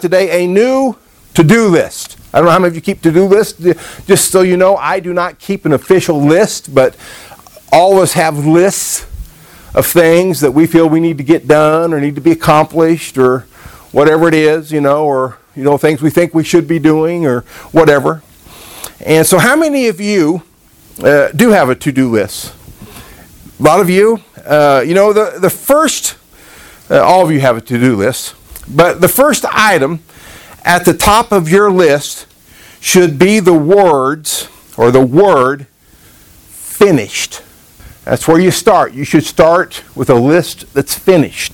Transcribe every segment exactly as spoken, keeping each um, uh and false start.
Today, a new to-do list. I don't know how many of you keep to-do lists. Just so you know, I do not keep an official list, but all of us have lists of things that we feel we need to get done or need to be accomplished or whatever it is, you know, or, you know, things we think we should be doing or whatever. And so how many of you uh, do have a to-do list? A lot of you. Uh, you know, the, the first, uh, all of you have a to-do list, but the first item at the top of your list should be the words or the word finished. That's where you start. You should start with a list that's finished.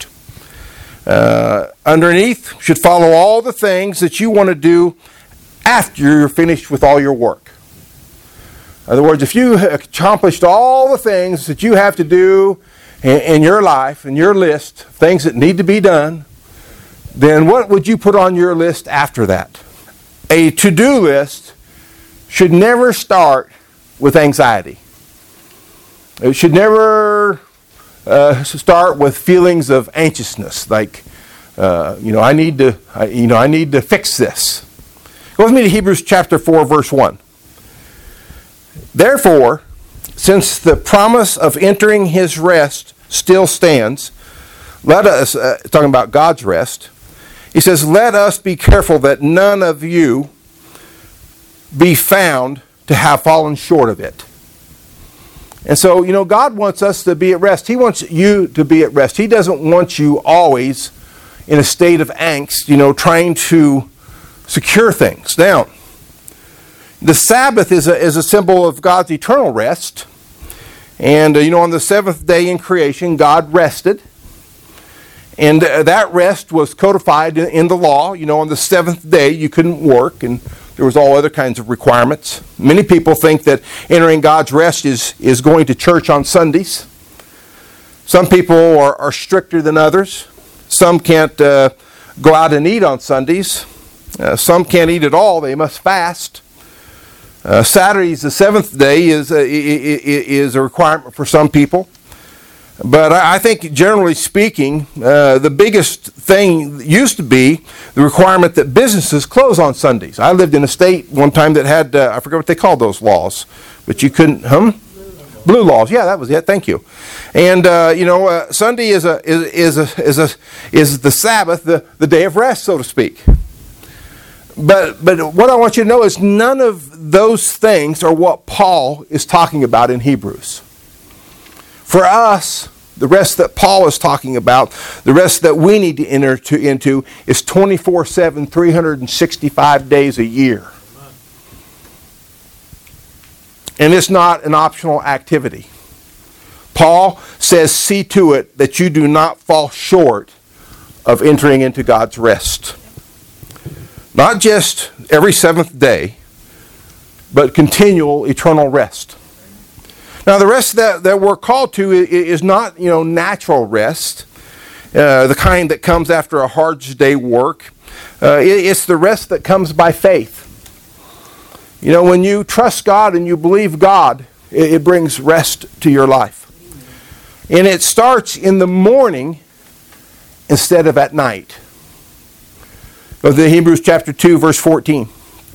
Uh, underneath should follow all the things that you want to do after you're finished with all your work. In other words, if you accomplished all the things that you have to do in, in your life, in your list, things that need to be done, then what would you put on your list after that? A to-do list should never start with anxiety. It should never uh, start with feelings of anxiousness, like, uh, you know, I need to, I, you know, I need to fix this. Go with me to Hebrews chapter four, verse one. Therefore, since the promise of entering his rest still stands, let us, uh, talking about God's rest, he says, let us be careful that none of you be found to have fallen short of it. And so, you know, God wants us to be at rest. He wants you to be at rest. He doesn't want you always in a state of angst, you know, trying to secure things. Now, the Sabbath is a, is a symbol of God's eternal rest. And, uh, you know, on the seventh day in creation, God rested. And uh, that rest was codified in, in the law. You know, on the seventh day, you couldn't work, and there was all other kinds of requirements. Many people think that entering God's rest is, is going to church on Sundays. Some people are, are stricter than others. Some can't uh, go out and eat on Sundays. Uh, some can't eat at all. They must fast. Uh, Saturday's the seventh day is a, is a requirement for some people. But I think, generally speaking, uh, the biggest thing used to be the requirement that businesses close on Sundays. I lived in a state one time that had, uh, I forget what they called those laws, but you couldn't, huh? Blue laws. Yeah, that was it. Thank you. And, uh, you know, uh, Sunday is a is, is a is a is the Sabbath, the, the day of rest, so to speak. But but what I want you to know is none of those things are what Paul is talking about in Hebrews. For us, the rest that Paul is talking about, the rest that we need to enter to, into is twenty-four seven, three hundred sixty-five days a year. And it's not an optional activity. Paul says, see to it that you do not fall short of entering into God's rest. Not just every seventh day, but continual eternal rest. Now, the rest that, that we're called to is not, you know, natural rest, uh, the kind that comes after a hard day's work. Uh, it, it's the rest that comes by faith. You know, when you trust God and you believe God, it, it brings rest to your life. And it starts in the morning instead of at night. Go to Hebrews chapter two, verse fourteen.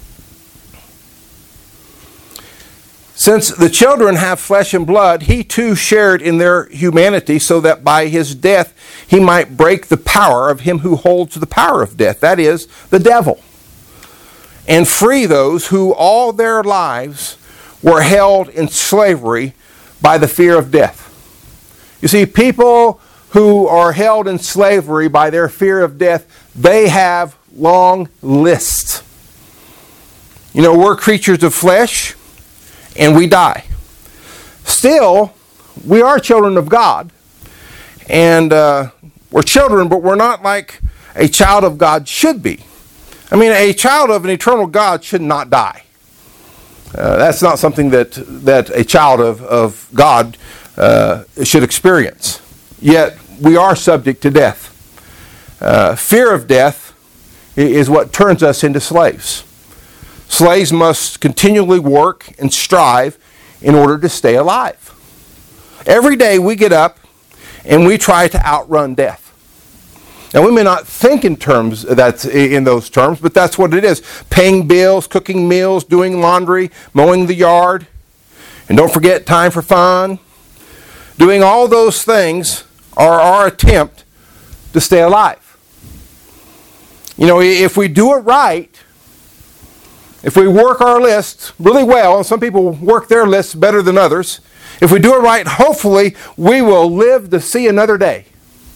Since the children have flesh and blood, he too shared in their humanity, so that by his death he might break the power of him who holds the power of death, that is, the devil, and free those who all their lives were held in slavery by the fear of death. You see, people who are held in slavery by their fear of death, they have long lists. You know, we're creatures of flesh, and we die. Still, we are children of God. And uh, we're children, but we're not like a child of God should be. I mean, a child of an eternal God should not die. Uh, that's not something that, that a child of, of God uh, should experience. Yet, we are subject to death. Uh, fear of death is what turns us into slaves. Slaves must continually work and strive in order to stay alive. Every day we get up and we try to outrun death. Now, we may not think in terms that's in those terms, but that's what it is. Paying bills, cooking meals, doing laundry, mowing the yard, and don't forget time for fun. Doing all those things are our attempt to stay alive. You know, if we do it right, if we work our lists really well, and some people work their lists better than others, if we do it right, hopefully we will live to see another day.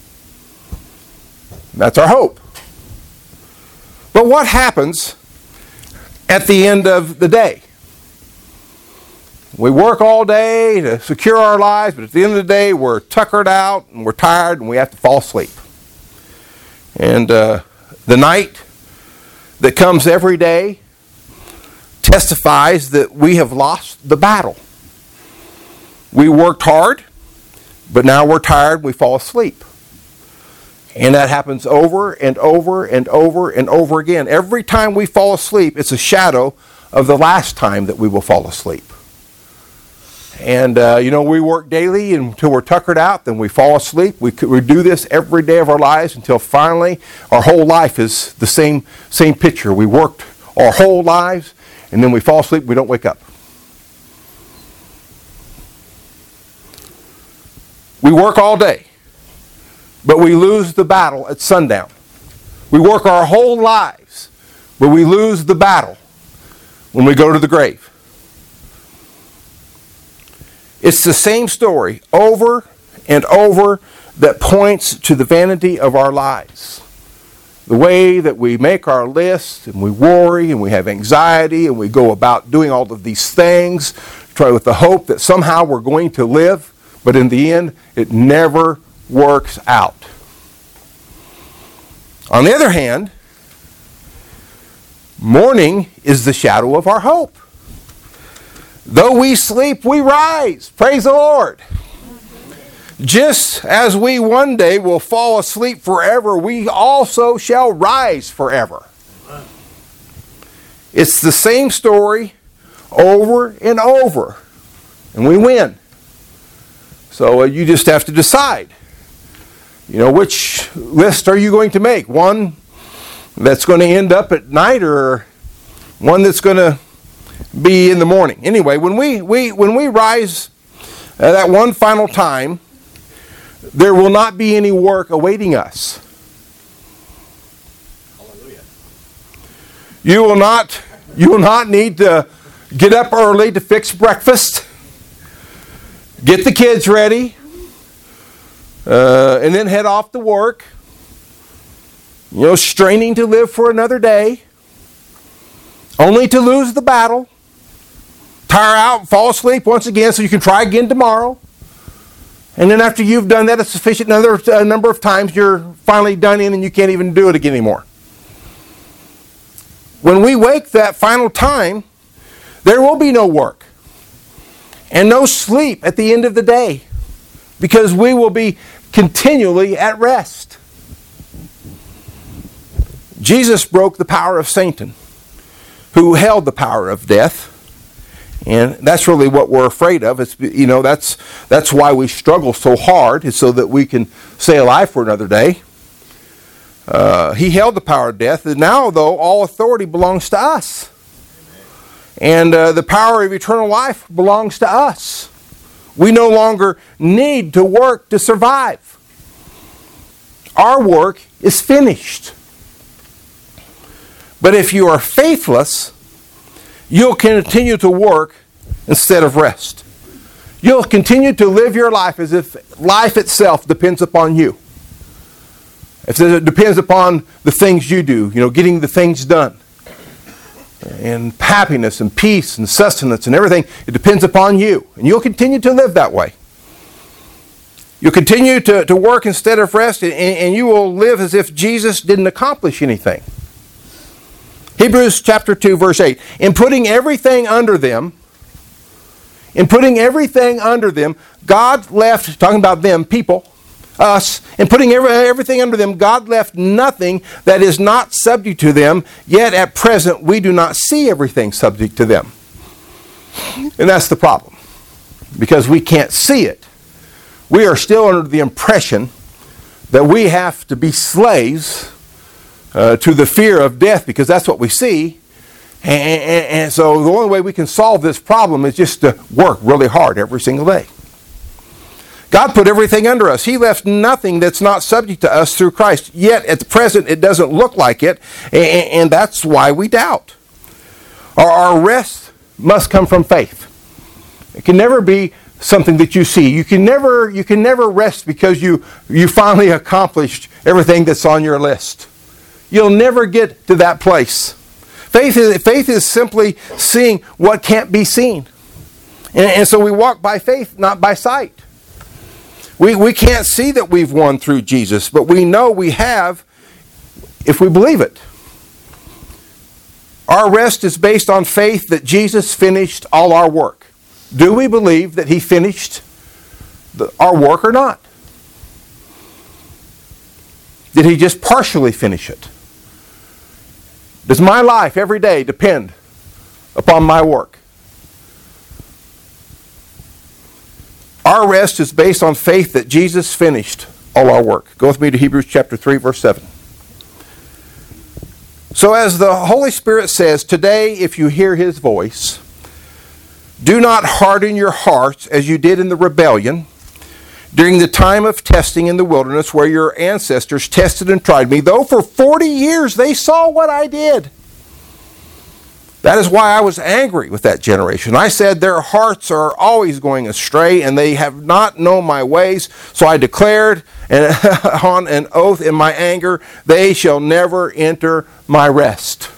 That's our hope. But what happens at the end of the day? We work all day to secure our lives, but at the end of the day, we're tuckered out and we're tired and we have to fall asleep. And uh, the night that comes every day testifies that we have lost the battle. We worked hard, but now we're tired, we fall asleep. And that happens over and over and over and over again. Every time we fall asleep, it's a shadow of the last time that we will fall asleep. And, uh, you know, we work daily until we're tuckered out, then we fall asleep. We, we do this every day of our lives until finally our whole life is the same, same picture. We worked our whole lives, and then we fall asleep, we don't wake up. We work all day, but we lose the battle at sundown. We work our whole lives, but we lose the battle when we go to the grave. It's the same story over and over that points to the vanity of our lives. The way that we make our lists and we worry and we have anxiety and we go about doing all of these things, try with the hope that somehow we're going to live, but in the end, it never works out. On the other hand, morning is the shadow of our hope. Though we sleep, we rise. Praise the Lord. Just as we one day will fall asleep forever, we also shall rise forever. It's the same story over and over, and we win. So uh, you just have to decide. You know, which list are you going to make? One that's going to end up at night or one that's going to be in the morning? Anyway, when we, we, when we rise uh, that one final time, there will not be any work awaiting us. Hallelujah. You will not, you will not need to get up early to fix breakfast, get the kids ready, uh, and then head off to work. You know, straining to live for another day, only to lose the battle, tire out, fall asleep once again so you can try again tomorrow. And then after you've done that a sufficient number, a number of times, you're finally done in and you can't even do it again anymore. When we wake that final time, there will be no work and no sleep at the end of the day because we will be continually at rest. Jesus broke the power of Satan, who held the power of death. And that's really what we're afraid of. It's, you know, that's that's why we struggle so hard, is so that we can stay alive for another day. Uh, he held the power of death. And now, though, all authority belongs to us. And uh, the power of eternal life belongs to us. We no longer need to work to survive. Our work is finished. But if you are faithless, you'll continue to work instead of rest. You'll continue to live your life as if life itself depends upon you. If it depends upon the things you do, you know, getting the things done. And happiness and peace and sustenance and everything, it depends upon you. And you'll continue to live that way. You'll continue to, to work instead of rest, and, and you will live as if Jesus didn't accomplish anything. Hebrews chapter two, verse eight. In putting everything under them, in putting everything under them, God left, talking about them, people, us, in putting every, everything under them, God left nothing that is not subject to them, yet at present we do not see everything subject to them. And that's the problem, because we can't see it. We are still under the impression that we have to be slaves uh, to the fear of death, because that's what we see. And, and, and so the only way we can solve this problem is just to work really hard every single day. God put everything under us. He left nothing that's not subject to us through Christ. Yet at the present it doesn't look like it, and, and that's why we doubt. Our, our rest must come from faith. It can never be something that you see. You can never you can never rest because you you finally accomplished everything that's on your list. You'll never get to that place. Faith is, faith is simply seeing what can't be seen. And, and so we walk by faith, not by sight. We, we can't see that we've won through Jesus, but we know we have if we believe it. Our rest is based on faith that Jesus finished all our work. Do we believe that He finished the, our work or not? Did He just partially finish it? Does my life every day depend upon my work? Our rest is based on faith that Jesus finished all our work. Go with me to Hebrews chapter three, verse seven. So as the Holy Spirit says, today if you hear His voice, do not harden your hearts as you did in the rebellion during the time of testing in the wilderness, where your ancestors tested and tried me, though for forty years they saw what I did. That is why I was angry with that generation. I said, their hearts are always going astray, and they have not known my ways. So I declared on an oath in my anger, they shall never enter my rest.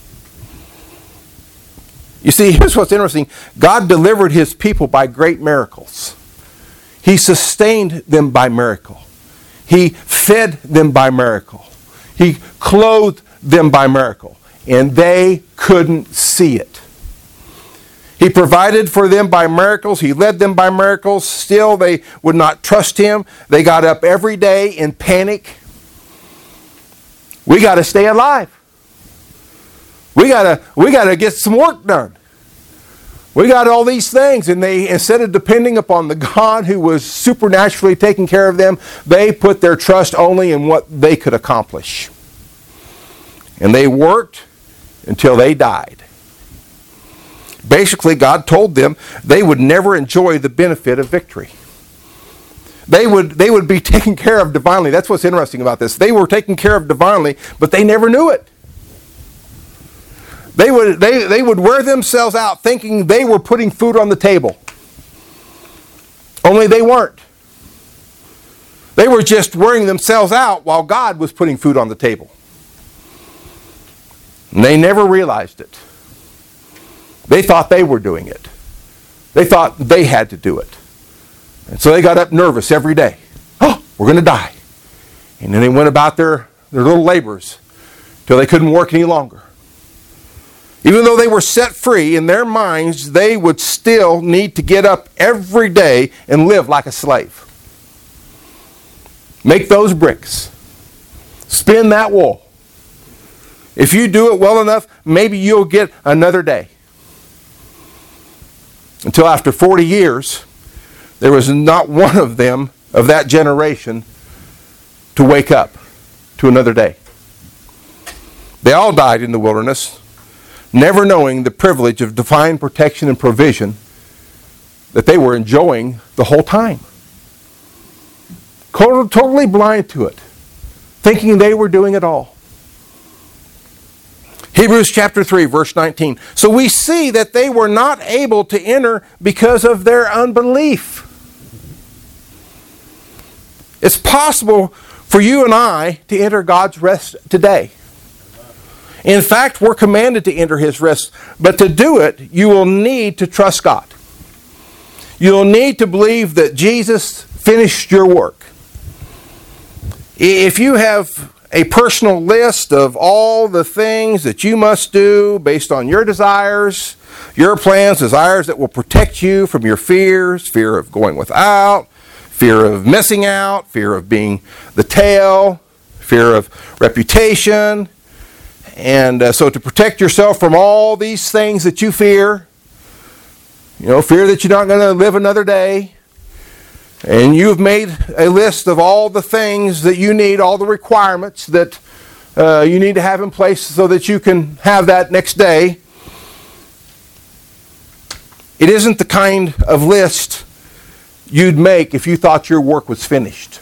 You see, here's what's interesting. God delivered His people by great miracles. He sustained them by miracle. He fed them by miracle. He clothed them by miracle. And they couldn't see it. He provided for them by miracles. He led them by miracles. Still, they would not trust Him. They got up every day in panic. We got to stay alive. We got to we got to get some work done. We got all these things, and they, instead of depending upon the God who was supernaturally taking care of them, they put their trust only in what they could accomplish. And they worked until they died. Basically, God told them they would never enjoy the benefit of victory. They would, they would be taken care of divinely. That's what's interesting about this. They were taken care of divinely, but they never knew it. They would, they, they would wear themselves out thinking they were putting food on the table. Only they weren't. They were just wearing themselves out while God was putting food on the table. And they never realized it. They thought they were doing it. They thought they had to do it. And so they got up nervous every day. Oh, we're going to die. And then they went about their, their little labors till they couldn't work any longer. Even though they were set free, in their minds, they would still need to get up every day and live like a slave. Make those bricks. Spin that wool. If you do it well enough, maybe you'll get another day. Until after forty years, there was not one of them, of that generation, to wake up to another day. They all died in the wilderness, never knowing the privilege of divine protection and provision that they were enjoying the whole time. Totally blind to it, thinking they were doing it all. Hebrews chapter three, verse nineteen. So we see that they were not able to enter because of their unbelief. It's possible for you and I to enter God's rest today. In fact, we're commanded to enter His rest. But to do it, you will need to trust God. You'll need to believe that Jesus finished your work. If you have a personal list of all the things that you must do based on your desires, your plans, desires that will protect you from your fears, fear of going without, fear of missing out, fear of being the tail, fear of reputation. And uh, so to protect yourself from all these things that you fear, you know, fear that you're not going to live another day, and you've made a list of all the things that you need, all the requirements that uh, you need to have in place so that you can have that next day, it isn't the kind of list you'd make if you thought your work was finished.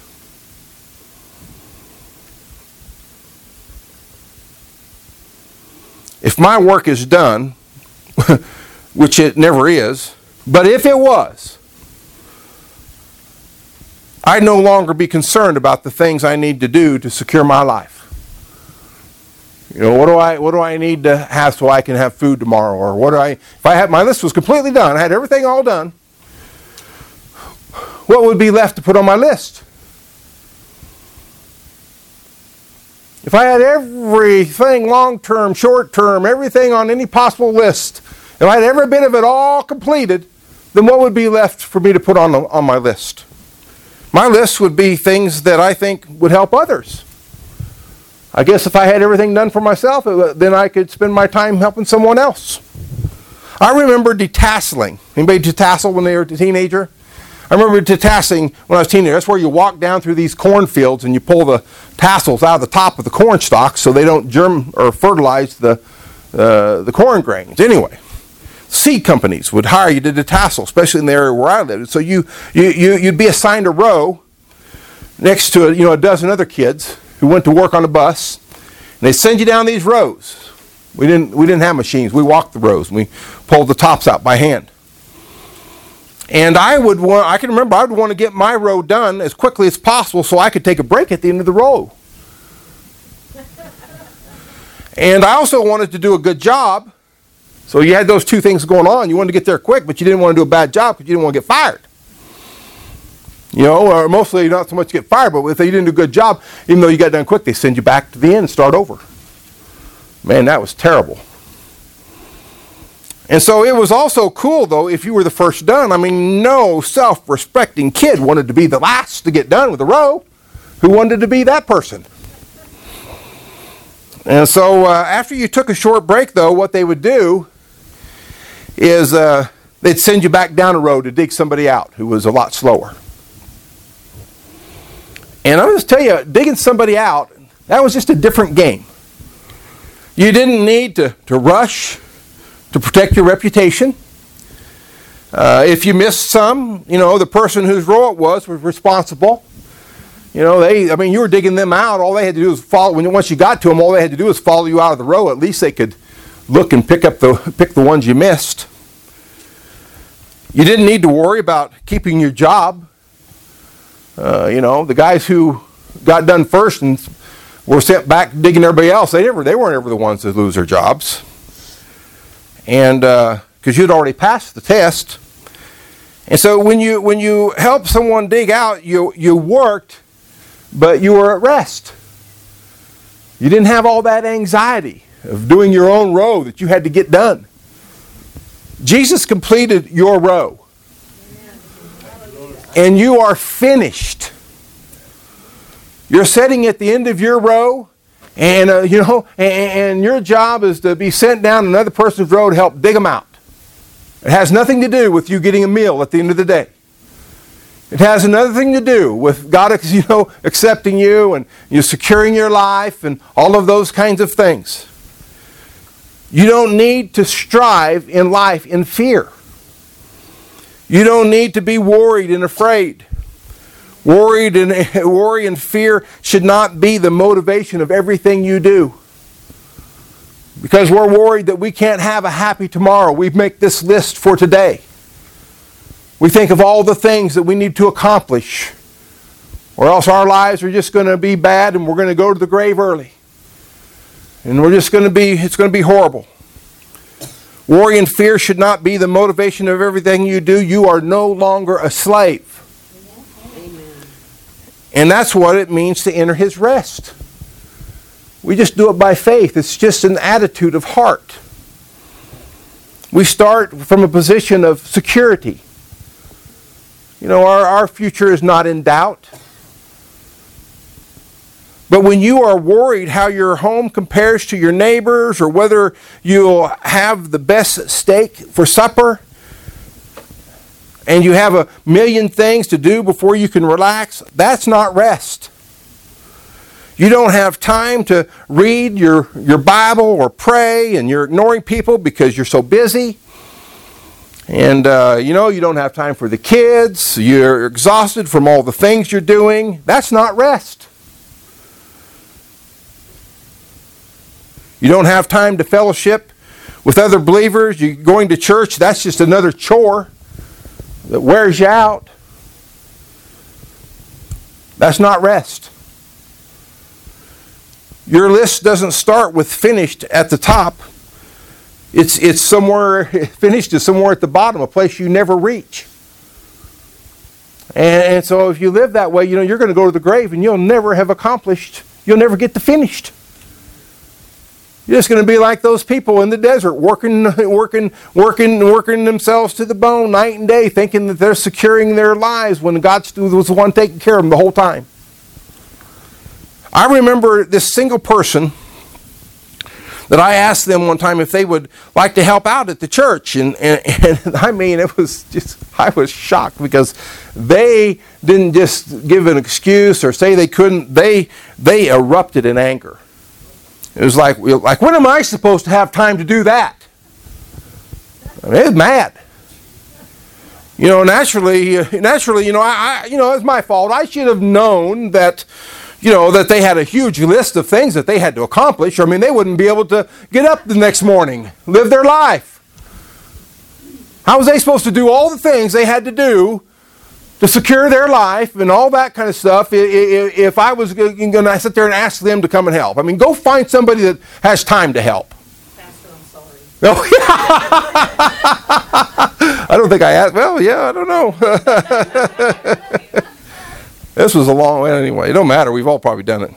If my work is done, which it never is, but if it was, I'd no longer be concerned about the things I need to do to secure my life. You know, what do I what do I need to have so I can have food tomorrow? Or what do I if I had my list was completely done, I had everything all done, what would be left to put on my list? If I had everything long-term, short-term, everything on any possible list, if I had every bit of it all completed, then what would be left for me to put on, on my list? My list would be things that I think would help others. I guess if I had everything done for myself, it, then I could spend my time helping someone else. I remember detasseling. Anybody detassel when they were a teenager? I remember detasseling when I was a teenager. That's where you walk down through these cornfields and you pull the tassels out of the top of the corn stalks so they don't germ or fertilize the uh, the corn grains. Anyway, seed companies would hire you to detassel, especially in the area where I lived. So you, you, you, you'd be assigned a row next to a, you know, a dozen other kids who went to work on a bus, and they'd send you down these rows. We didn't, we didn't have machines. We walked the rows, and we pulled the tops out by hand. And I would want, I can remember I would want to get my row done as quickly as possible so I could take a break at the end of the row. And I also wanted to do a good job. So you had those two things going on. You wanted to get there quick, but you didn't want to do a bad job because you didn't want to get fired. You know, or mostly not so much get fired, but if you didn't do a good job, even though you got done quick, they send you back to the end and start over. Man, that was terrible. And so it was also cool, though, if you were the first done. I mean, no self-respecting kid wanted to be the last to get done with a row. Who wanted to be that person? And so uh, after you took a short break, though, what they would do is uh, they'd send you back down a row to dig somebody out who was a lot slower. And I'm going to tell you, digging somebody out, that was just a different game. You didn't need to, to rush to protect your reputation. Uh, if you missed some, you know, the person whose row it was was responsible. You know, they, I mean, you were digging them out. All they had to do was follow, when once you got to them, all they had to do was follow you out of the row. At least they could look and pick up the, pick the ones you missed. You didn't need to worry about keeping your job. Uh, you know, the guys who got done first and were sent back digging everybody else, they never, they weren't ever the ones to lose their jobs. And because uh, you'd already passed the test. And so when you when you helped someone dig out, you you worked, but you were at rest. You didn't have all that anxiety of doing your own row that you had to get done. Jesus completed your row. And you are finished. You're sitting at the end of your row, and uh, you know, and, and your job is to be sent down another person's row to help dig them out. It has nothing to do with you getting a meal at the end of the day. It has another thing to do with God, you know, accepting you and you securing your life and all of those kinds of things. You don't need to strive in life in fear. You don't need to be worried and afraid. Worried and worry and fear should not be the motivation of everything you do. Because we're worried that we can't have a happy tomorrow. We make this list for today. We think of all the things that we need to accomplish, or else our lives are just going to be bad and we're going to go to the grave early. And we're just going to be, it's going to be horrible. Worry and fear should not be the motivation of everything you do. You are no longer a slave. Amen. And that's what it means to enter His rest. We just do it by faith. It's just an attitude of heart. We start from a position of security. You know, our, our future is not in doubt. But when you are worried how your home compares to your neighbors, or whether you'll have the best steak for supper, and you have a million things to do before you can relax, that's not rest. You don't have time to read your, your Bible or pray, and you're ignoring people because you're so busy. And, uh, you know, you don't have time for the kids. You're exhausted from all the things you're doing. That's not rest. You don't have time to fellowship with other believers. You're going to church. That's just another chore that wears you out. That's not rest. Your list doesn't start with finished at the top. It's it's somewhere, finished is somewhere at the bottom, a place you never reach. And, and so if you live that way, you know, you're going to go to the grave and you'll never have accomplished, you'll never get to finished. You're just going to be like those people in the desert, working, working, working, working themselves to the bone night and day, thinking that they're securing their lives when God was the one taking care of them the whole time. I remember this single person that I asked them one time if they would like to help out at the church. And, and, and I mean, it was just, I was shocked because they didn't just give an excuse or say they couldn't. They, they erupted in anger. It was like, like, when am I supposed to have time to do that? I mean, it was mad. You know, naturally, naturally, you know, I, I, you know, it's my fault. I should have known that, you know, that they had a huge list of things that they had to accomplish. I mean, they wouldn't be able to get up the next morning, live their life. How was they supposed to do all the things they had to do to secure their life and all that kind of stuff if I was going to sit there and ask them to come and help? I mean, go find somebody that has time to help. Pastor, I'm sorry. Oh, yeah. I don't think I asked. Well, yeah, I don't know. This was a long way anyway. It don't matter. We've all probably done it.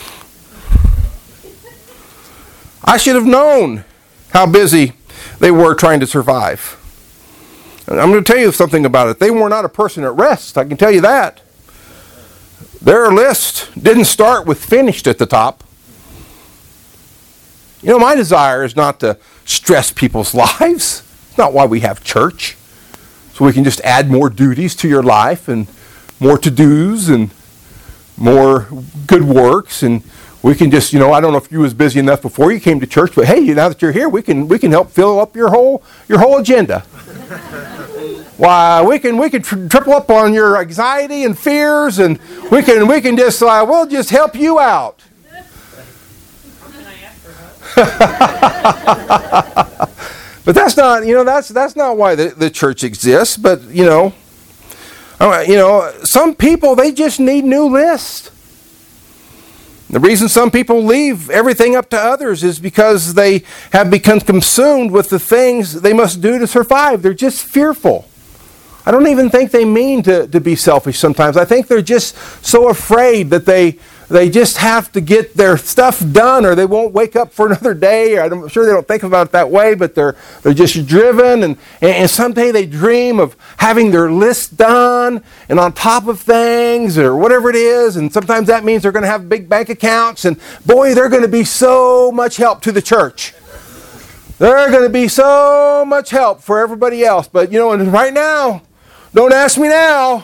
I should have known how busy they were trying to survive. And I'm going to tell you something about it. They were not a person at rest. I can tell you that. Their list didn't start with finished at the top. You know, my desire is not to stress people's lives. It's not why we have church. So we can just add more duties to your life and more to-dos and more good works, and we can just, you know, I don't know if you was busy enough before you came to church, but hey, now that you're here, we can we can help fill up your whole your whole agenda. Why, we can we can tri- triple up on your anxiety and fears, and we can we can just uh, we'll just help you out. Can I ask for help? But that's not, you know, that's that's not why the, the church exists. But you know. You know, some people, they just need new lists. The reason some people leave everything up to others is because they have become consumed with the things they must do to survive. They're just fearful. I don't even think they mean to, to be selfish sometimes. I think they're just so afraid that they they just have to get their stuff done or they won't wake up for another day. I'm sure they don't think about it that way, but they're they're just driven. And, and someday they dream of having their list done and on top of things or whatever it is. And sometimes that means they're going to have big bank accounts. And boy, they're going to be so much help to the church. They're going to be so much help for everybody else. But, you know, and right now, don't ask me now.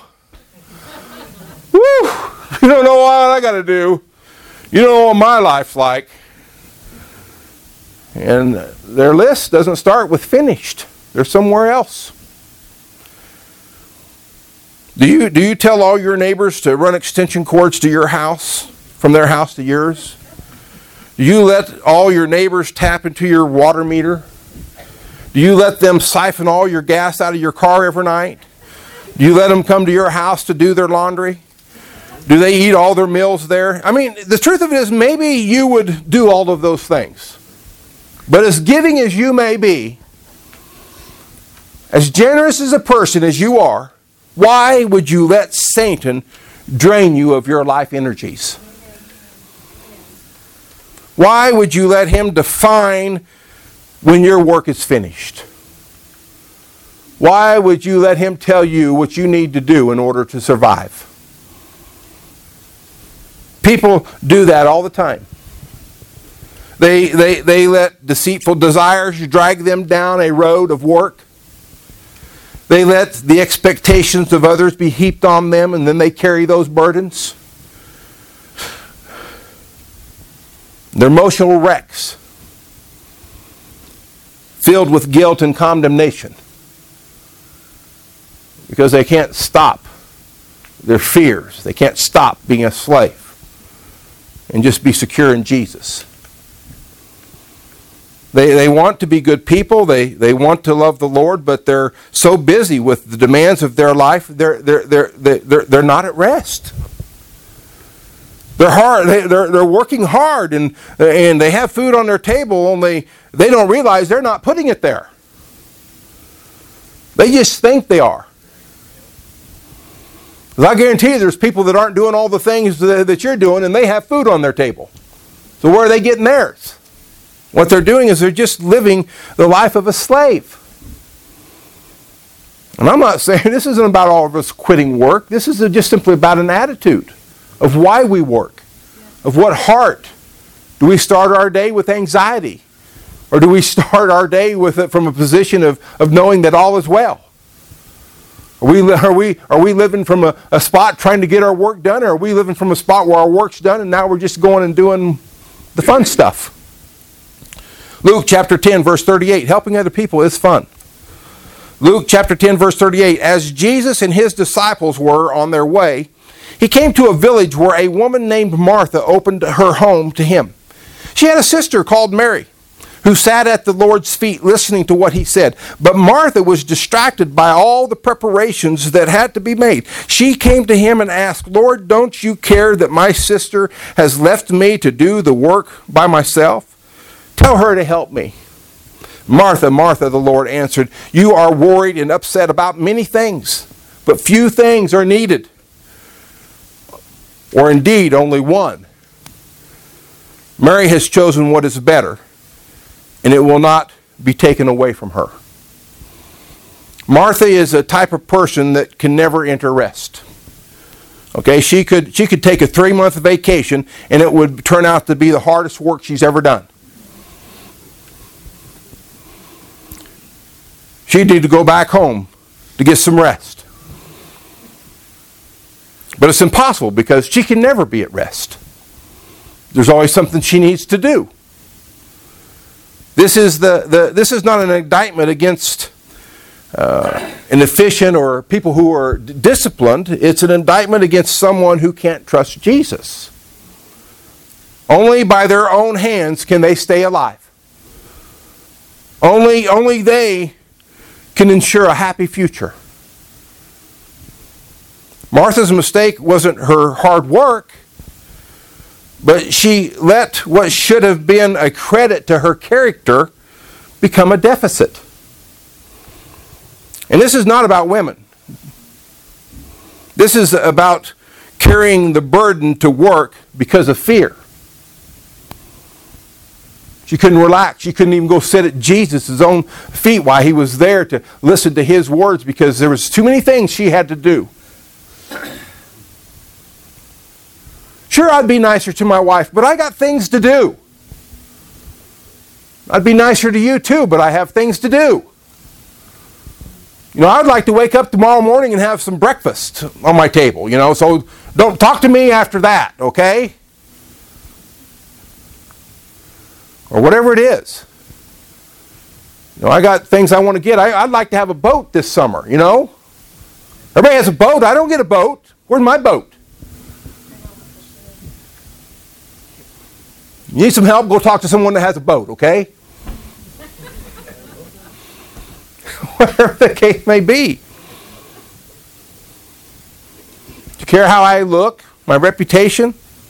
Woo! You don't know what I got to do. You don't know what my life's like. And their list doesn't start with finished. They're somewhere else. Do you, do you tell all your neighbors to run extension cords to your house, from their house to yours? Do you let all your neighbors tap into your water meter? Do you let them siphon all your gas out of your car every night? Do you let them come to your house to do their laundry? Do they eat all their meals there? I mean, the truth of it is maybe you would do all of those things. But as giving as you may be, as generous as a person as you are, why would you let Satan drain you of your life energies? Why would you let him define when your work is finished? Why would you let him tell you what you need to do in order to survive? People do that all the time. They, they, they let deceitful desires drag them down a road of work. They let the expectations of others be heaped on them, and then they carry those burdens. They're emotional wrecks, filled with guilt and condemnation, because they can't stop their fears. They can't stop being a slave and just be secure in Jesus. They, they want to be good people. They, they want to love the Lord, but they're so busy with the demands of their life, they're, they're, they're, they're, they're not at rest. They're hard. They, they're, they're working hard, and, and they have food on their table, only they don't realize they're not putting it there. They just think they are. Because I guarantee you there's people that aren't doing all the things that, that you're doing, and they have food on their table. So where are they getting theirs? What they're doing is they're just living the life of a slave. And I'm not saying this isn't about all of us quitting work. This is just simply about an attitude of why we work, of what heart. Do we start our day with anxiety? Or do we start our day with it from a position of, of knowing that all is well? Are we, are we, are we living from a, a spot trying to get our work done, or are we living from a spot where our work's done and now we're just going and doing the fun stuff? Luke chapter ten, verse thirty-eight. Helping other people is fun. Luke chapter ten, verse thirty-eight. As Jesus and his disciples were on their way, he came to a village where a woman named Martha opened her home to him. She had a sister called Mary, who sat at the Lord's feet listening to what he said. But Martha was distracted by all the preparations that had to be made. She came to him and asked, "Lord, don't you care that my sister has left me to do the work by myself? Tell her to help me." "Martha, Martha," the Lord answered, "you are worried and upset about many things, but few things are needed. Or indeed, only one. Mary has chosen what is better, and it will not be taken away from her." Martha is a type of person that can never enter rest. Okay, she could, she could take a three-month vacation, and it would turn out to be the hardest work she's ever done. She'd need to go back home to get some rest. But it's impossible because she can never be at rest. There's always something she needs to do. This is, the, the, this is not an indictment against uh, inefficient or people who are d- disciplined. It's an indictment against someone who can't trust Jesus. Only by their own hands can they stay alive. Only, only they can ensure a happy future. Martha's mistake wasn't her hard work, but she let what should have been a credit to her character become a deficit. And this is not about women. This is about carrying the burden to work because of fear. She couldn't relax. She couldn't even go sit at Jesus' own feet while he was there to listen to his words because there was too many things she had to do. Sure, I'd be nicer to my wife, but I got things to do. I'd be nicer to you too, but I have things to do. You know, I'd like to wake up tomorrow morning and have some breakfast on my table, you know, so don't talk to me after that, okay? Or whatever it is. You know, I got things I want to get. I, I'd like to have a boat this summer, you know? Everybody has a boat. I don't get a boat. Where's my boat? You need some help? Go talk to someone that has a boat, okay? Whatever the case may be. Do you care how I look? My reputation?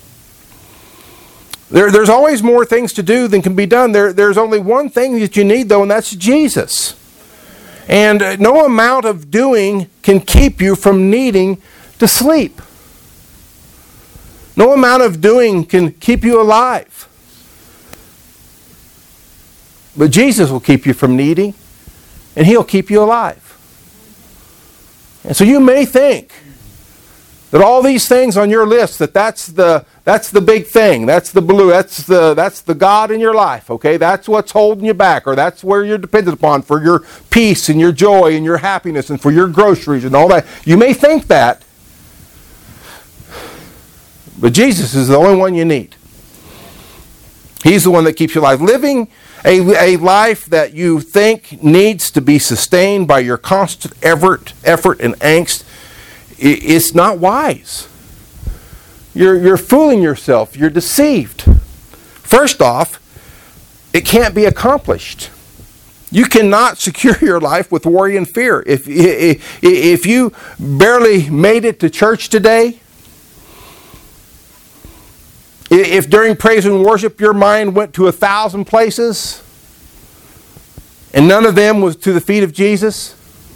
There, there's always more things to do than can be done. There, there's only one thing that you need, though, and that's Jesus. And uh, no amount of doing can keep you from needing to sleep. No amount of doing can keep you alive. But Jesus will keep you from needing, and he'll keep you alive. And so you may think That all these things on your list, that that's the that's the big thing. That's the blue. That's the that's the God in your life. Okay, that's what's holding you back, or that's where you're dependent upon for your peace and your joy and your happiness and for your groceries and all that. You may think that, but Jesus is the only one you need. He's the one that keeps you alive. Living a, a life that you think needs to be sustained by your constant effort, effort and angst, it's not wise. You're, you're fooling yourself. You're deceived. First off, it can't be accomplished. You cannot secure your life with worry and fear. If, if, if you barely made it to church today, if during praise and worship your mind went to a thousand places and none of them was to the feet of Jesus,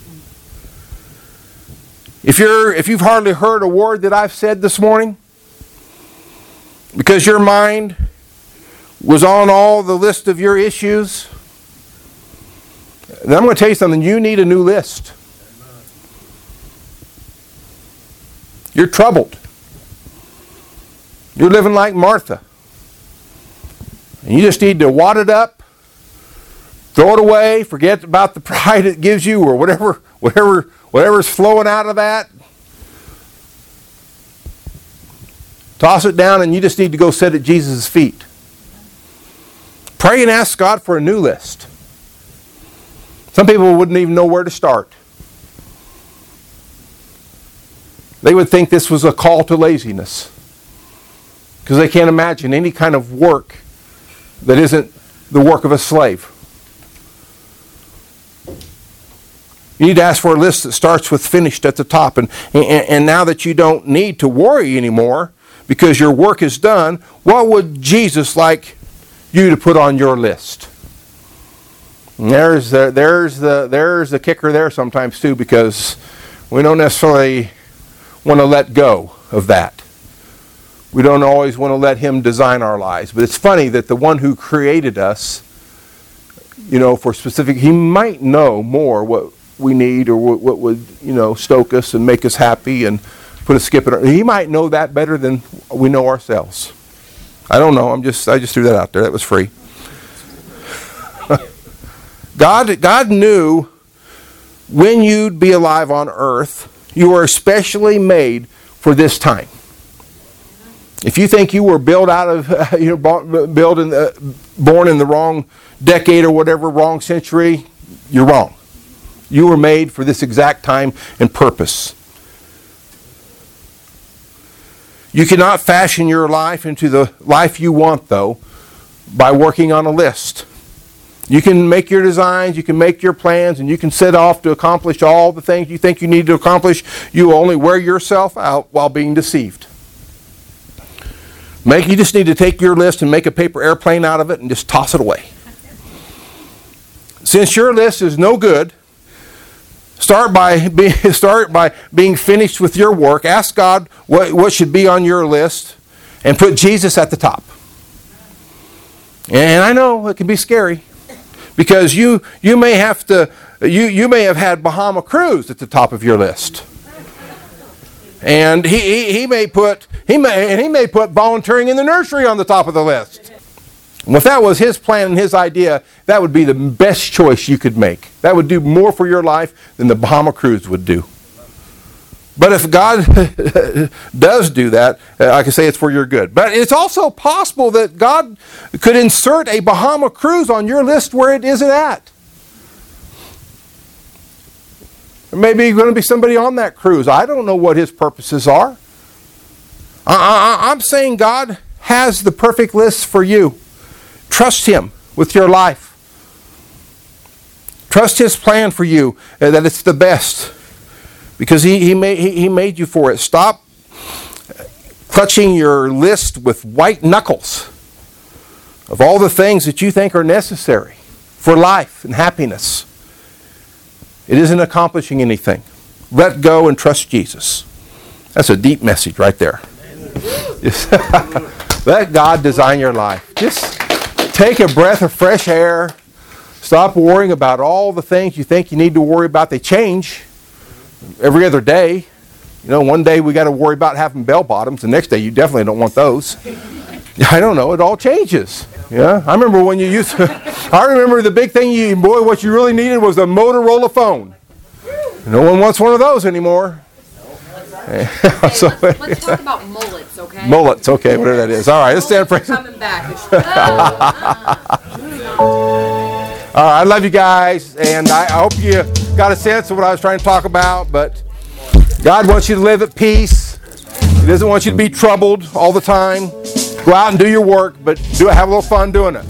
If you're if you've hardly heard a word that I've said this morning, because your mind was on all the list of your issues, then I'm going to tell you something. You need a new list. You're troubled. You're living like Martha. And you just need to wad it up, throw it away, forget about the pride it gives you, or whatever, whatever, whatever's flowing out of that. Toss it down, and you just need to go sit at Jesus' feet. Pray and ask God for a new list. Some people wouldn't even know where to start. They would think this was a call to laziness, because they can't imagine any kind of work that isn't the work of a slave. You need to ask for a list that starts with finished at the top. And, and, and now that you don't need to worry anymore because your work is done, what would Jesus like you to put on your list? And there's the, there's the, there's the kicker there sometimes too, because we don't necessarily want to let go of that. We don't always want to let Him design our lives. But it's funny that the one who created us, you know, for specific, He might know more what we need or what, what would, you know, stoke us and make us happy and put a skip in our, He might know that better than we know ourselves. I don't know. I'm just, I just threw that out there. That was free. God, God knew when you'd be alive on earth, you were especially made for this time. If you think you were built out of, uh, you know, built in the, born in the wrong decade or whatever, wrong century, you're wrong. You were made for this exact time and purpose. You cannot fashion your life into the life you want, though, by working on a list. You can make your designs, you can make your plans, and you can set off to accomplish all the things you think you need to accomplish. You only wear yourself out while being deceived. Make, you just need to take your list and make a paper airplane out of it and just toss it away. Since your list is no good, start by, be, start by being finished with your work. Ask God what, what should be on your list and put Jesus at the top. And I know it can be scary because you, you may have to, you, you may have had Bahama Cruise at the top of your list. And he, he, he may put he may and he may put volunteering in the nursery on the top of the list. And if that was his plan and his idea, that would be the best choice you could make. That would do more for your life than the Bahama Cruise would do. But if God does do that, I can say it's for your good. But it's also possible that God could insert a Bahama Cruise on your list where it isn't at. There may be going to be somebody on that cruise. I don't know what His purposes are. I, I, I'm saying God has the perfect list for you. Trust Him with your life. Trust His plan for you, uh, that it's the best. Because He, he, made, he, he made you for it. Stop clutching your list with white knuckles of all the things that you think are necessary for life and happiness. It isn't accomplishing anything. Let go and trust Jesus. That's a deep message right there. Let God design your life. Just take a breath of fresh air. Stop worrying about all the things you think you need to worry about. They change every other day. You know, one day we got to worry about having bell bottoms. The next day you definitely don't want those. I don't know. It all changes. Yeah. I remember when you used to, I remember the big thing you, boy, what you really needed was a Motorola phone. No one wants one of those anymore. Okay, So, let's, let's talk about mullets, okay? Mullets, okay, whatever that is. All right, let's stand Mullets for are coming back. Oh, All right, I love you guys, and I, I hope you got a sense of what I was trying to talk about, but God wants you to live at peace. He doesn't want you to be troubled all the time. Go out and do your work, but do have a little fun doing it.